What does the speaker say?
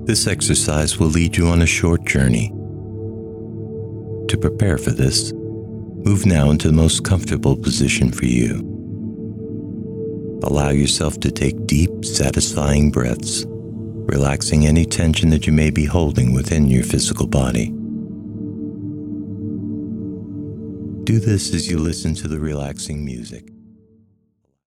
This exercise will lead you on a short journey. To prepare for this, move now into the most comfortable position for you. Allow yourself to take deep, satisfying breaths, relaxing any tension that you may be holding within your physical body. Do this as you listen to the relaxing music.